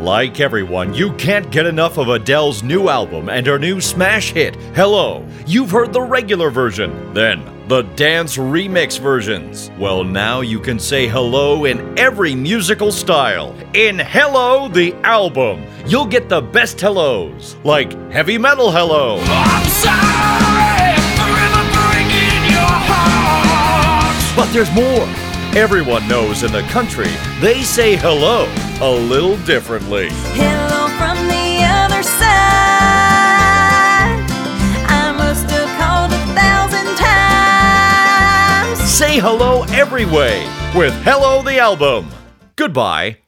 Like everyone, you can't get enough of Adele's new album and her new smash hit, Hello. You've heard the regular version, then the dance remix versions. Well, now you can say hello in every musical style. In Hello, the album, you'll get the best hellos, like heavy metal hello. I'm sorry for ever breaking your heart. But there's more. Everyone knows in the country, they say hello a little differently. Hello from the other side. I must have called 1,000 times. Say hello every way with Hello the Album. Goodbye.